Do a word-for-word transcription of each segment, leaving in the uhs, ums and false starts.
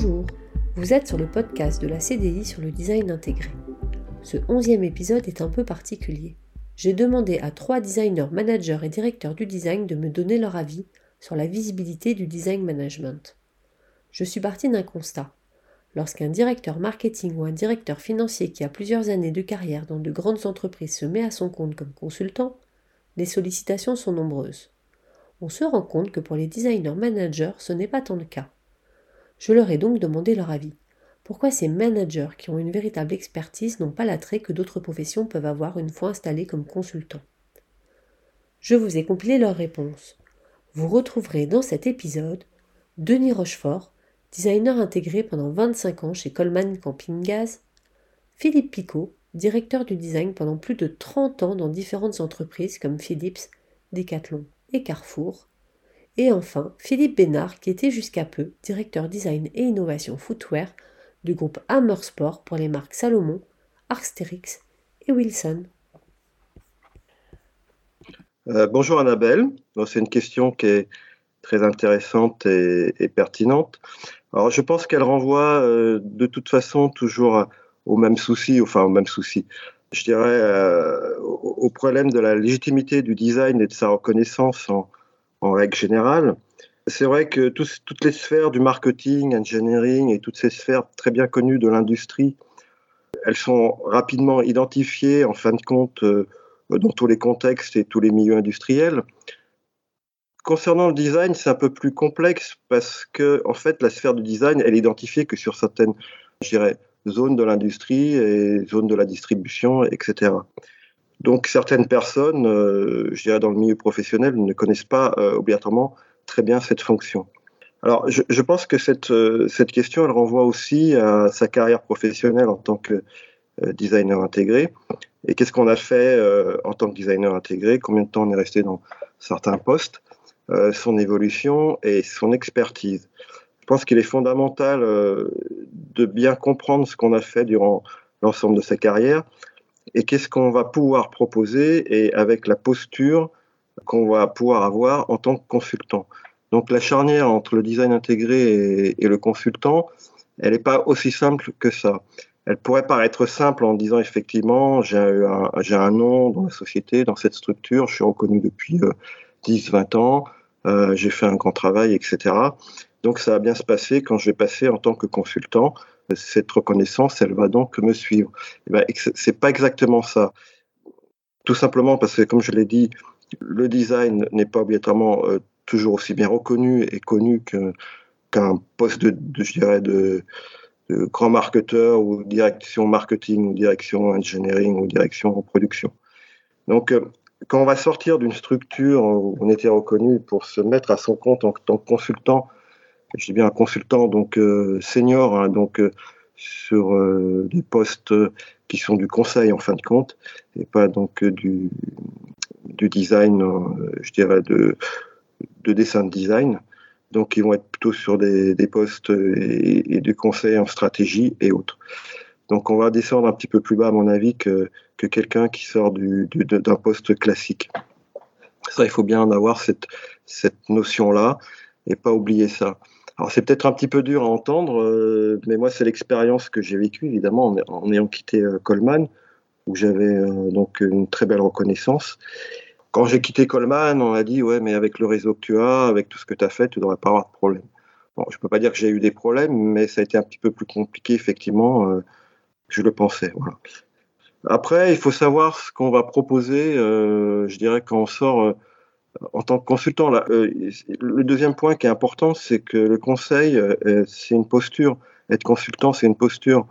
Bonjour, vous êtes sur le podcast de la C D I sur le design intégré. Ce onzième épisode est un peu particulier. J'ai demandé à trois designers, managers et directeurs du design de me donner leur avis sur la visibilité du design management. Je suis partie d'un constat. Lorsqu'un directeur marketing ou un directeur financier qui a plusieurs années de carrière dans de grandes entreprises se met à son compte comme consultant, les sollicitations sont nombreuses. On se rend compte que pour les designers managers, ce n'est pas tant le cas. Je leur ai donc demandé leur avis. Pourquoi ces managers qui ont une véritable expertise n'ont pas l'attrait que d'autres professions peuvent avoir une fois installés comme consultants? Je vous ai compilé leurs réponses. Vous retrouverez dans cet épisode Denis Rochefort, designer intégré pendant vingt-cinq ans chez Coleman Camping Gaz, Philippe Picot, directeur du design pendant plus de trente ans dans différentes entreprises comme Philips, Decathlon et Carrefour, et enfin Philippe Bénard qui était jusqu'à peu directeur design et innovation footwear du groupe Hammer Sport pour les marques Salomon, Arc'teryx et Wilson. Euh, bonjour Annabelle, bon, c'est une question qui est très intéressante et, et pertinente. Alors je pense qu'elle renvoie euh, de toute façon toujours au même souci, enfin au même souci, je dirais euh, au, au problème de la légitimité du design et de sa reconnaissance en, en règle générale. C'est vrai que tous, toutes les sphères du marketing, engineering et toutes ces sphères très bien connues de l'industrie, elles sont rapidement identifiées en fin de compte euh, dans tous les contextes et tous les milieux industriels. Concernant le design, c'est un peu plus complexe parce que, en fait, la sphère du design, elle est identifiée que sur certaines, je dirais, zones de l'industrie et zones de la distribution, et cetera. Donc, certaines personnes, euh, je dirais, dans le milieu professionnel, ne connaissent pas euh, obligatoirement très bien cette fonction. Alors, je, je pense que cette, euh, cette question, elle renvoie aussi à sa carrière professionnelle en tant que euh, designer intégré. Et qu'est-ce qu'on a fait euh, en tant que designer intégré? Combien de temps on est resté dans certains postes? Euh, son évolution et son expertise. Je pense qu'il est fondamental euh, de bien comprendre ce qu'on a fait durant l'ensemble de sa carrière et qu'est-ce qu'on va pouvoir proposer et avec la posture qu'on va pouvoir avoir en tant que consultant. Donc la charnière entre le design intégré et, et le consultant, elle n'est pas aussi simple que ça. Elle pourrait paraître simple en disant effectivement j'ai un, j'ai un nom dans la société, dans cette structure, je suis reconnu depuis euh, dix vingt ans, euh, j'ai fait un grand travail, et cetera. Donc ça va bien se passer quand je vais passer en tant que consultant. Cette reconnaissance, elle va donc me suivre. Et ben, c'est pas exactement ça. Tout simplement parce que, comme je l'ai dit, le design n'est pas obligatoirement euh, toujours aussi bien reconnu et connu que, qu'un poste de, de, je dirais, de, de grand marketeur ou direction marketing ou direction engineering ou direction production. Donc, euh, quand on va sortir d'une structure où on était reconnu pour se mettre à son compte en tant que consultant, je dis bien un consultant donc euh, senior, hein, donc euh, sur euh, des postes qui sont du conseil en fin de compte, et pas donc euh, du, du design, euh, je dirais de, de dessin de design. Donc ils vont être plutôt sur des, des postes et, et du conseil en stratégie et autres. Donc on va descendre un petit peu plus bas à mon avis que, que quelqu'un qui sort du, du, d'un poste classique. Ça, il faut bien en avoir cette, cette notion-là et pas oublier ça. Alors c'est peut-être un petit peu dur à entendre, euh, mais moi c'est l'expérience que j'ai vécue évidemment en, en ayant quitté euh, Coleman, où j'avais euh, donc une très belle reconnaissance. Quand j'ai quitté Coleman, on m'a dit ouais mais avec le réseau que tu as, avec tout ce que tu as fait, tu ne devrais pas avoir de problème. Bon, je ne peux pas dire que j'ai eu des problèmes, mais ça a été un petit peu plus compliqué effectivement euh, que je le pensais. Voilà. Après, il faut savoir ce qu'on va proposer, euh, je dirais quand on sort euh, en tant que consultant. Là, euh, le deuxième point qui est important, c'est que le conseil, euh, c'est une posture. Être consultant, c'est une posture.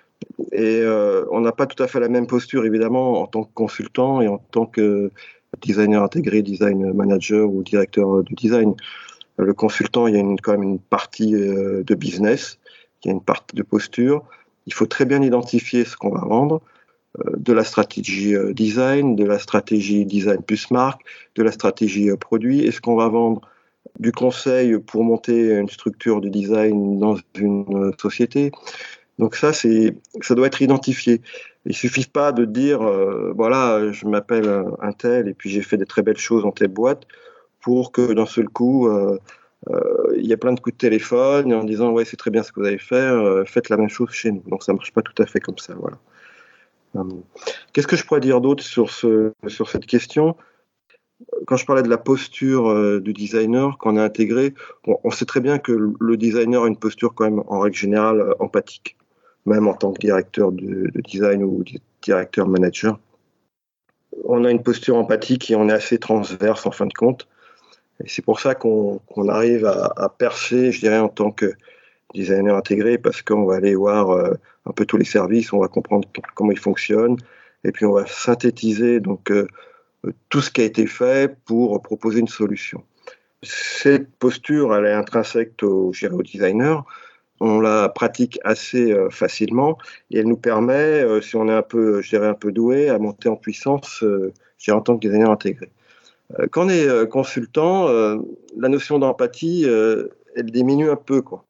Et euh, on n'a pas tout à fait la même posture, évidemment, en tant que consultant et en tant que designer intégré, design manager ou directeur du design. Le consultant, il y a une, quand même une partie euh, de business, il y a une partie de posture. Il faut très bien identifier ce qu'on va vendre, euh, de la stratégie euh, design, de la stratégie design plus marque, de la stratégie euh, produit. Est-ce qu'on va vendre du conseil pour monter une structure de design dans une euh, société? Donc ça, c'est, ça doit être identifié. Il ne suffit pas de dire, euh, voilà, je m'appelle un tel et puis j'ai fait des très belles choses en telle boîte, pour que d'un seul coup, euh, euh, il y a plein de coups de téléphone en disant ouais c'est très bien ce que vous avez fait, euh, faites la même chose chez nous. Donc ça marche pas tout à fait comme ça. Voilà. Euh, qu'est-ce que je pourrais dire d'autre sur ce sur cette question? Quand je parlais de la posture euh, du designer, quand on est intégré, bon, on sait très bien que le designer a une posture quand même en règle générale euh, empathique, même en tant que directeur de, de design ou directeur manager. On a une posture empathique et on est assez transverse en fin de compte. Et c'est pour ça qu'on, qu'on arrive à, à percer, je dirais, en tant que designer intégré, parce qu'on va aller voir euh, un peu tous les services, on va comprendre comment ils fonctionnent, et puis on va synthétiser donc euh, tout ce qui a été fait pour proposer une solution. Cette posture, elle est intrinsèque au, je dirais, au designer. On la pratique assez euh, facilement et elle nous permet, euh, si on est un peu, je dirais, un peu doué, à monter en puissance, euh, je dirais, en tant que designer intégré. Euh, quand on est euh, consultant, euh, la notion d'empathie, euh, elle diminue un peu, quoi.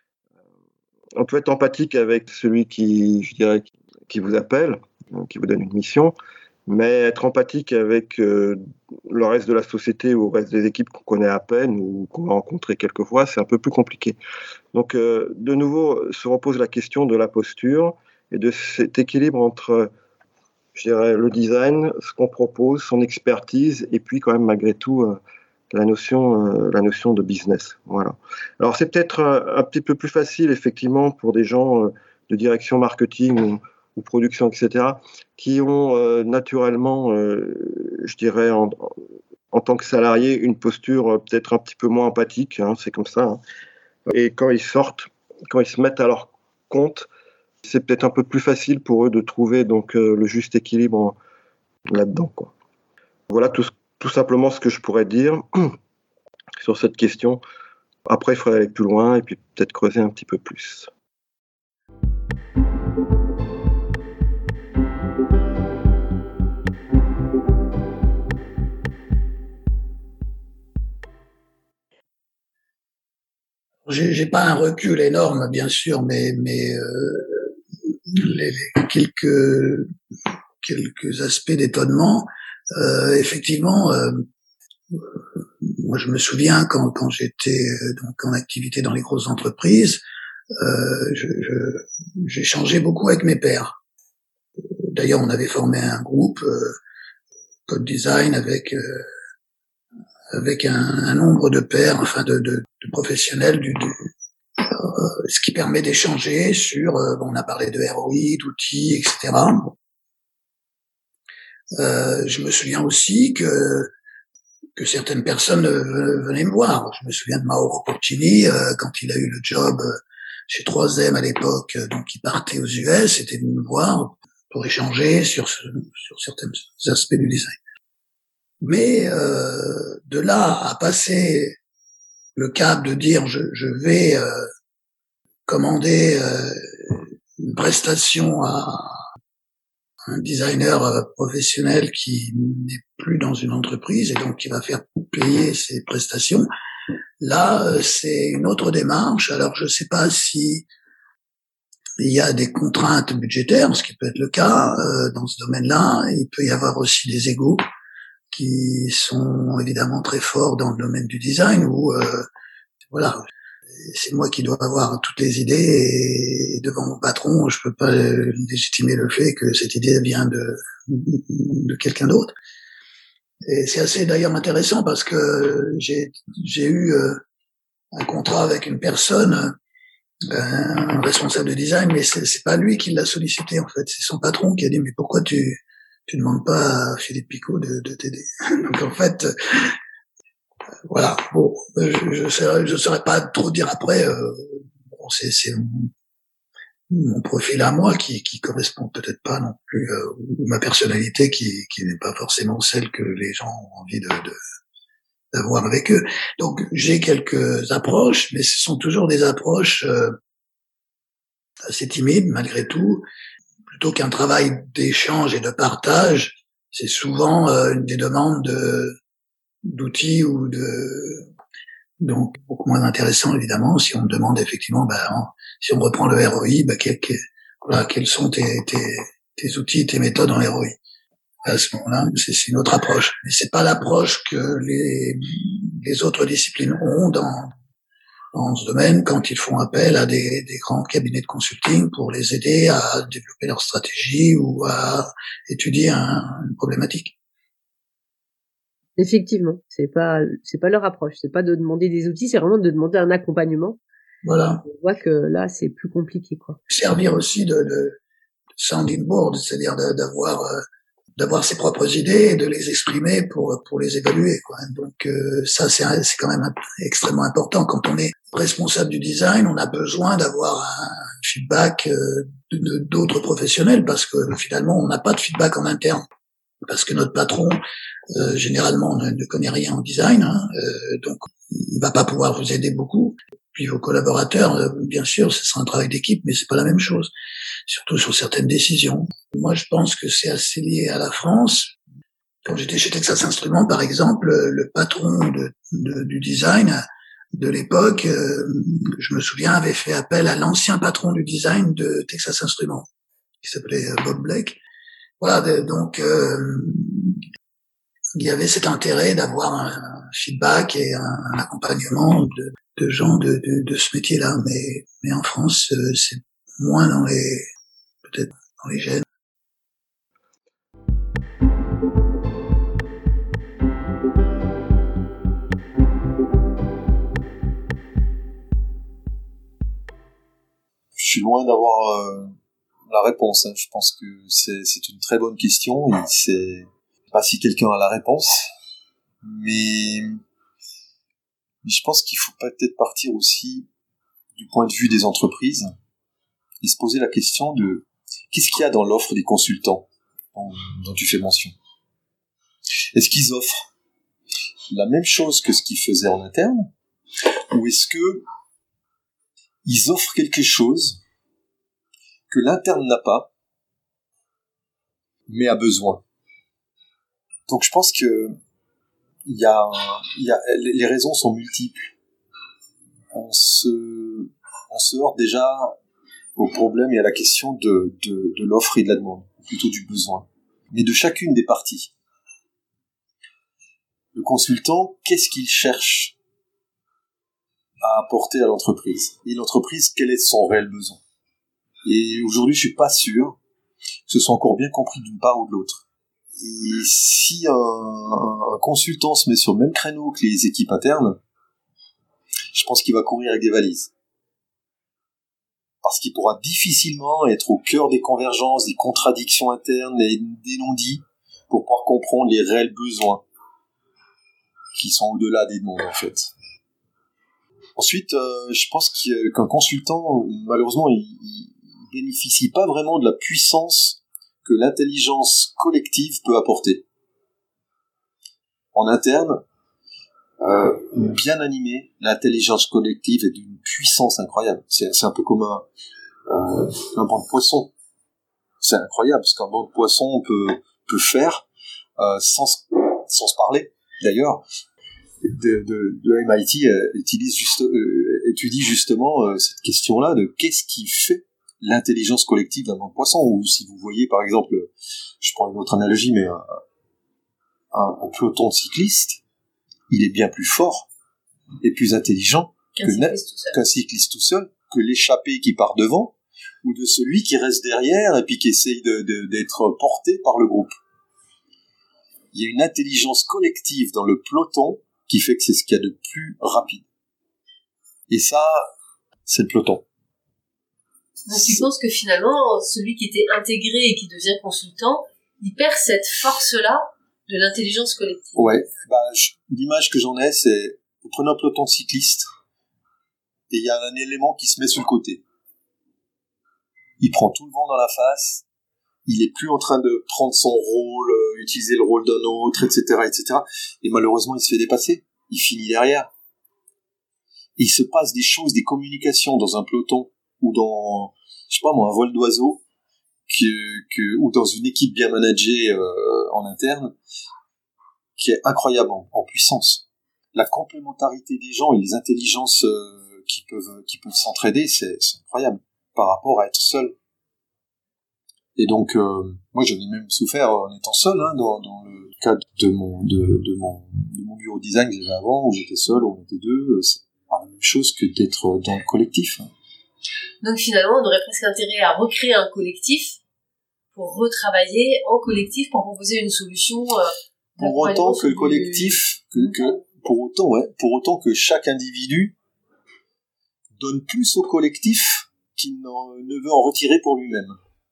On peut être empathique avec celui qui, je dirais, qui vous appelle, qui vous donne une mission, mais être empathique avec euh, le reste de la société ou le reste des équipes qu'on connaît à peine ou qu'on va rencontrer quelquefois, c'est un peu plus compliqué. Donc, euh, de nouveau, se repose la question de la posture et de cet équilibre entre, je dirais, le design, ce qu'on propose, son expertise, et puis quand même, malgré tout, euh, la notion, euh, la notion de business. Voilà. Alors, c'est peut-être un, un petit peu plus facile, effectivement, pour des gens euh, de direction marketing ou, ou production, et cetera, qui ont euh, naturellement, euh, je dirais, en, en tant que salarié, une posture euh, peut-être un petit peu moins empathique, hein, c'est comme ça. Hein. Et quand ils sortent, quand ils se mettent à leur compte, c'est peut-être un peu plus facile pour eux de trouver donc euh, le juste équilibre là-dedans, quoi. Voilà tout, tout simplement ce que je pourrais dire sur cette question. Après, il faudrait aller plus loin et puis peut-être creuser un petit peu plus. J'ai, j'ai pas un recul énorme, bien sûr, mais, mais euh, les, les quelques quelques aspects d'étonnement. Euh, effectivement, euh, moi je me souviens quand quand j'étais donc en activité dans les grosses entreprises, euh, je, je, j'échangeais beaucoup avec mes pairs. D'ailleurs, on avait formé un groupe euh, Code Design avec euh, avec un, un nombre de pairs, enfin de, de, de professionnels du, du euh, ce qui permet d'échanger sur, euh, bon, on a parlé de R O I, d'outils, et cetera. Euh, je me souviens aussi que que certaines personnes venaient me voir. Je me souviens de Mauro Porcini, euh, quand il a eu le job chez trois M à l'époque, donc il partait aux U S, il était venu me voir pour échanger sur ce, sur certains aspects du design. Mais euh, de là à passer le cap de dire je, je vais euh, commander euh, une prestation à un designer professionnel qui n'est plus dans une entreprise et donc qui va faire payer ses prestations, là c'est une autre démarche. Alors je ne sais pas si il y a des contraintes budgétaires, ce qui peut être le cas euh, dans ce domaine-là. Il peut y avoir aussi des égos qui sont évidemment très forts dans le domaine du design où euh, voilà, c'est moi qui dois avoir toutes les idées et devant mon patron, je peux pas légitimer le fait que cette idée vient de de quelqu'un d'autre. Et c'est assez d'ailleurs intéressant parce que j'ai j'ai eu euh, un contrat avec une personne, un responsable de design, mais c'est, c'est pas lui qui l'a sollicité en fait, c'est son patron qui a dit mais pourquoi tu tu demandes pas à Philippe Picot de, de t'aider. Donc en fait, euh, voilà. Bon, je, je saurais, je saurais pas trop dire après. Euh, bon, c'est, c'est mon, mon profil à moi qui, qui correspond peut-être pas non plus, euh, ou ma personnalité qui, qui n'est pas forcément celle que les gens ont envie de, de d'avoir avec eux. Donc j'ai quelques approches, mais ce sont toujours des approches euh, assez timides malgré tout. Plutôt qu'un travail d'échange et de partage, c'est souvent euh, des demandes de, d'outils ou de... Donc, beaucoup moins intéressant, évidemment, si on me demande effectivement, ben, si on reprend le R O I, ben, quel, quel, voilà, quels sont tes, tes, tes outils, tes méthodes en R O I. À ce moment-là, c'est, c'est une autre approche. Mais c'est pas l'approche que les, les autres disciplines ont dans, dans ce domaine quand ils font appel à des, des grands cabinets de consulting pour les aider à développer leur stratégie ou à étudier un, une problématique. Effectivement, c'est pas c'est pas leur approche, c'est pas de demander des outils, c'est vraiment de demander un accompagnement. Voilà. On voit que là, c'est plus compliqué, quoi. Servir aussi de, de sounding board, c'est-à-dire de, d'avoir euh, d'avoir ses propres idées et de les exprimer pour pour les évaluer, quoi. Donc euh, ça c'est c'est quand même un, extrêmement important quand on est responsable du design, on a besoin d'avoir un feedback euh, de, de, d'autres professionnels parce que finalement on n'a pas de feedback en interne parce que notre patron euh, généralement ne, ne connaît rien en design, hein, euh, donc il va pas pouvoir vous aider beaucoup. Puis vos collaborateurs, euh, bien sûr, ce sera un travail d'équipe, mais c'est pas la même chose, surtout sur certaines décisions. Moi, je pense que c'est assez lié à la France. Quand j'étais chez Texas Instruments, par exemple, le patron de, de, du design de l'époque, euh, je me souviens, avait fait appel à l'ancien patron du design de Texas Instruments, qui s'appelait Bob Blake. Voilà, donc euh, il y avait cet intérêt d'avoir un feedback et un, un accompagnement de, de gens de, de, de ce métier-là, mais, mais en France, euh, c'est moins dans les, peut-être dans les gènes. Je suis loin d'avoir euh, la réponse. Hein. Je pense que c'est, c'est une très bonne question. Et c'est, je sais pas si quelqu'un a la réponse, mais, mais je pense qu'il faut peut-être partir aussi du point de vue des entreprises et se poser la question de qu'est-ce qu'il y a dans l'offre des consultants dont, dont tu fais mention. Est-ce qu'ils offrent la même chose que ce qu'ils faisaient en interne, ou est-ce que ils offrent quelque chose que l'interne n'a pas, mais a besoin. Donc je pense que il y a, il y a, les raisons sont multiples. On se, on se heurte déjà au problème et à la question de, de, de l'offre et de la demande, ou plutôt du besoin, mais de chacune des parties. Le consultant, qu'est-ce qu'il cherche à apporter à l'entreprise? Et l'entreprise, quel est son réel besoin? Et aujourd'hui, je suis pas sûr que ce soit encore bien compris d'une part ou de l'autre. Et si un, un consultant se met sur le même créneau que les équipes internes, je pense qu'il va courir avec des valises. Parce qu'il pourra difficilement être au cœur des convergences, des contradictions internes et des non-dits pour pouvoir comprendre les réels besoins qui sont au-delà des demandes, en fait. Ensuite, euh, je pense qu'un consultant, malheureusement, il, il bénéficie pas vraiment de la puissance que l'intelligence collective peut apporter. En interne, euh, bien animé, l'intelligence collective est d'une puissance incroyable. C'est, c'est un peu comme un, euh, un banc de poissons. C'est incroyable ce qu'un banc de poissons peut, peut faire euh, sans, sans se parler. D'ailleurs, de, de, de M I T euh, utilise juste, euh, étudie justement euh, cette question-là de qu'est-ce qui fait l'intelligence collective d'un banc de poissons. Ou si vous voyez par exemple, je prends une autre analogie, mais un, un, un peloton de cyclistes, il est bien plus fort et plus intelligent qu'un, que cycliste, na- qu'un cycliste tout seul, que l'échappé qui part devant, ou de celui qui reste derrière et puis qui essaye de, de, d'être porté par le groupe. Il y a une intelligence collective dans le peloton qui fait que c'est ce qu'il y a de plus rapide. Et ça, c'est le peloton. Donc tu penses que finalement, celui qui était intégré et qui devient consultant, il perd cette force-là de l'intelligence collective. Ouais, bah, je, l'image que j'en ai, c'est, vous prenez un peloton de cyclistes, et il y a un élément qui se met sur le côté. Il prend tout le vent dans la face, il est plus en train de prendre son rôle, euh, utiliser le rôle d'un autre, et cetera, et cetera. Et malheureusement, il se fait dépasser. Il finit derrière. Et il se passe des choses, des communications dans un peloton, ou dans, je sais pas moi, un vol d'oiseau, que, que, ou dans une équipe bien managée euh, en interne, qui est incroyable en, en puissance. La complémentarité des gens et les intelligences euh, qui peuvent qui peuvent s'entraider, c'est, c'est incroyable par rapport à être seul. Et donc, euh, moi, j'en ai même souffert en étant seul, hein, dans, dans le cadre de mon, de, de mon, de mon bureau design que j'avais avant, où j'étais seul, où on était deux. C'est pas la même chose que d'être dans le collectif. Hein. Donc finalement, on aurait presque intérêt à recréer un collectif pour retravailler en collectif pour proposer une solution. Euh, pour autant que le collectif, que, que, pour autant, ouais, pour autant que chaque individu donne plus au collectif qu'il ne veut en retirer pour lui-même.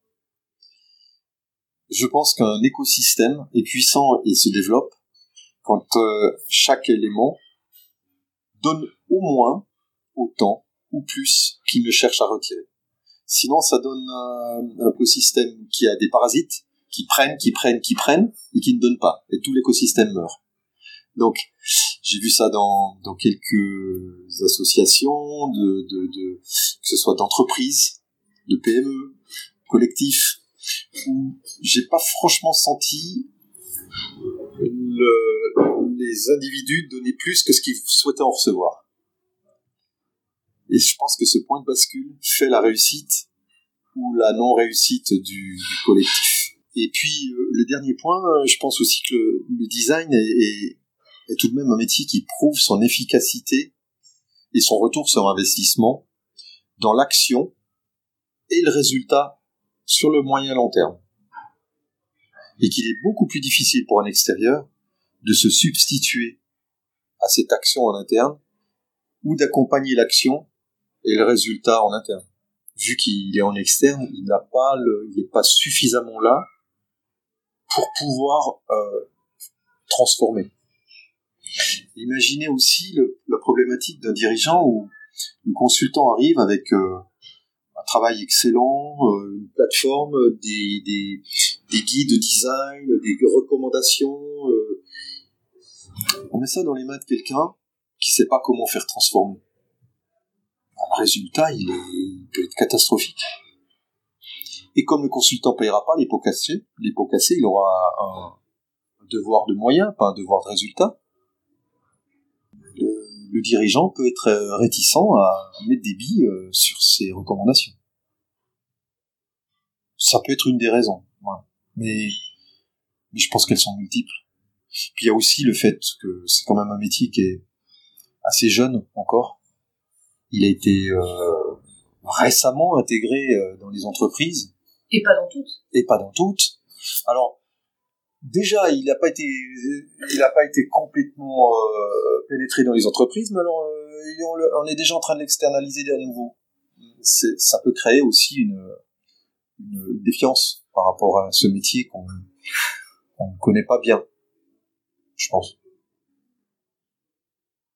Je pense qu'un écosystème est puissant et se développe quand euh, chaque élément donne au moins autant ou plus qu'il ne cherche à retirer. Sinon, ça donne un, un écosystème qui a des parasites qui prennent, qui prennent, qui prennent et qui ne donnent pas. Et tout l'écosystème meurt. Donc, j'ai vu ça dans, dans quelques associations, de, de, de, que ce soit d'entreprises, de P M E, collectifs, où j'ai pas franchement senti le, les individus donner plus que ce qu'ils souhaitaient en recevoir. Et je pense que ce point de bascule fait la réussite ou la non-réussite du, du collectif. Et puis, euh, le dernier point, je pense aussi que le, le design est, est, est tout de même un métier qui prouve son efficacité et son retour sur investissement dans l'action et le résultat sur le moyen long terme. Et qu'il est beaucoup plus difficile pour un extérieur de se substituer à cette action en interne ou d'accompagner l'action et le résultat en interne. Vu qu'il est en externe, il n'a pas le, il n'est pas suffisamment là pour pouvoir euh, transformer. Imaginez aussi le, la problématique d'un dirigeant où le consultant arrive avec euh, un travail excellent, euh, une plateforme, des, des, des guides de design, des recommandations. Euh. On met ça dans les mains de quelqu'un qui ne sait pas comment faire transformer. Le résultat, il, est, il peut être catastrophique. Et comme le consultant ne payera pas les pots cassés, les pots cassés, il aura un, un devoir de moyens, pas un devoir de résultat. Le, le dirigeant peut être réticent à mettre des billes sur ses recommandations. Ça peut être une des raisons. Voilà. Mais, mais je pense qu'elles sont multiples. Puis il y a aussi le fait que c'est quand même un métier qui est assez jeune encore. Il a été euh, récemment intégré euh, dans les entreprises. Et pas dans toutes. Et pas dans toutes. Alors, déjà, il n'a pas été, il n'a pas été complètement euh, pénétré dans les entreprises, mais alors, euh, on, on est déjà en train de l'externaliser à nouveau. C'est, ça peut créer aussi une, une, une défiance par rapport à ce métier qu'on, qu'on ne connaît pas bien, je pense.